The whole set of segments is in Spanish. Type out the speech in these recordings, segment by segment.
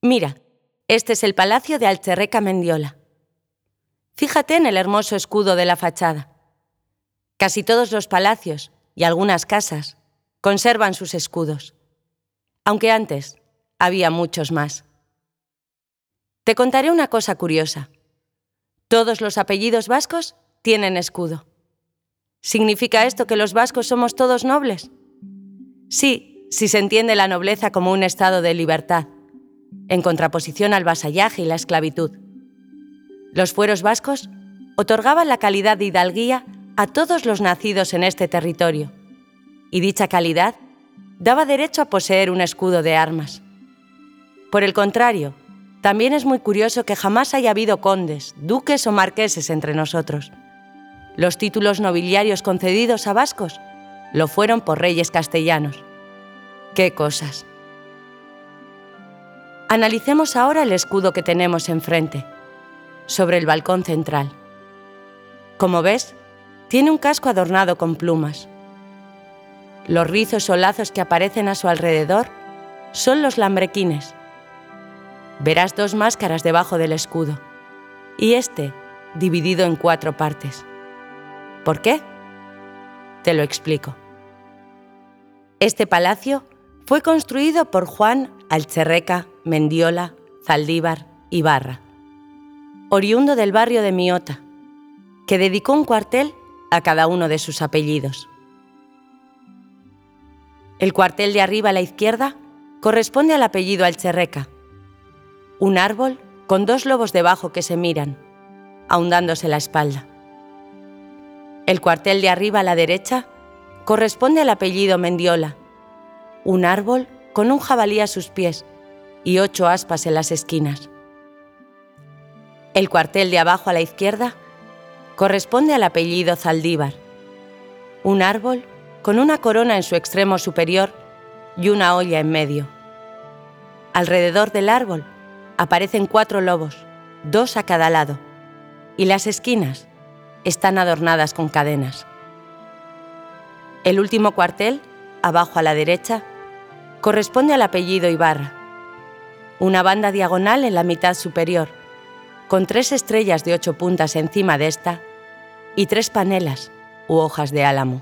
Mira, este es el palacio de Altxerreka Mendiola. Fíjate en el hermoso escudo de la fachada. Casi todos los palacios y algunas casas conservan sus escudos, aunque antes había muchos más. Te contaré una cosa curiosa. Todos los apellidos vascos tienen escudo. ¿Significa esto que los vascos somos todos nobles? Sí, si se entiende la nobleza como un estado de libertad, en contraposición al vasallaje y la esclavitud. Los fueros vascos otorgaban la calidad de hidalguía a todos los nacidos en este territorio, y dicha calidad daba derecho a poseer un escudo de armas. Por el contrario, también es muy curioso que jamás haya habido condes, duques o marqueses entre nosotros. Los títulos nobiliarios concedidos a vascos lo fueron por reyes castellanos. ¡Qué cosas! Analicemos ahora el escudo que tenemos enfrente, sobre el balcón central. Como ves, tiene un casco adornado con plumas. Los rizos o lazos que aparecen a su alrededor son los lambrequines. Verás 2 máscaras debajo del escudo, y este dividido en 4 partes. ¿Por qué? Te lo explico. Este palacio fue construido por Juan Altxerreka Mendiola Zaldívar Ibarra, oriundo del barrio de Miota, que dedicó un cuartel a cada uno de sus apellidos. El cuartel de arriba a la izquierda corresponde al apellido Altxerreka, un árbol con 2 lobos debajo que se miran, ahondándose la espalda. El cuartel de arriba a la derecha corresponde al apellido Mendiola, un árbol con un jabalí a sus pies y 8 aspas en las esquinas. El cuartel de abajo a la izquierda corresponde al apellido Zaldívar, un árbol con una corona en su extremo superior y una olla en medio. Alrededor del árbol aparecen 4 lobos, 2 a cada lado, y las esquinas están adornadas con cadenas. El último cuartel, abajo a la derecha, corresponde al apellido Ibarra, una banda diagonal en la mitad superior, con 3 estrellas de 8 puntas encima de esta y 3 panelas u hojas de álamo.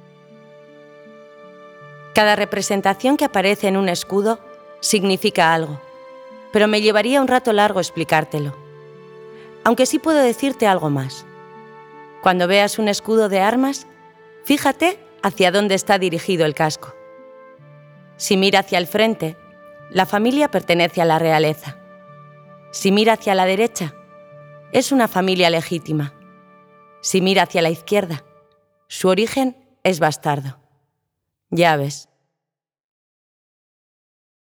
Cada representación que aparece en un escudo significa algo, pero me llevaría un rato largo explicártelo. Aunque sí puedo decirte algo más. Cuando veas un escudo de armas, fíjate hacia dónde está dirigido el casco. Si mira hacia el frente, la familia pertenece a la realeza. Si mira hacia la derecha, es una familia legítima. Si mira hacia la izquierda, su origen es bastardo. Ya ves.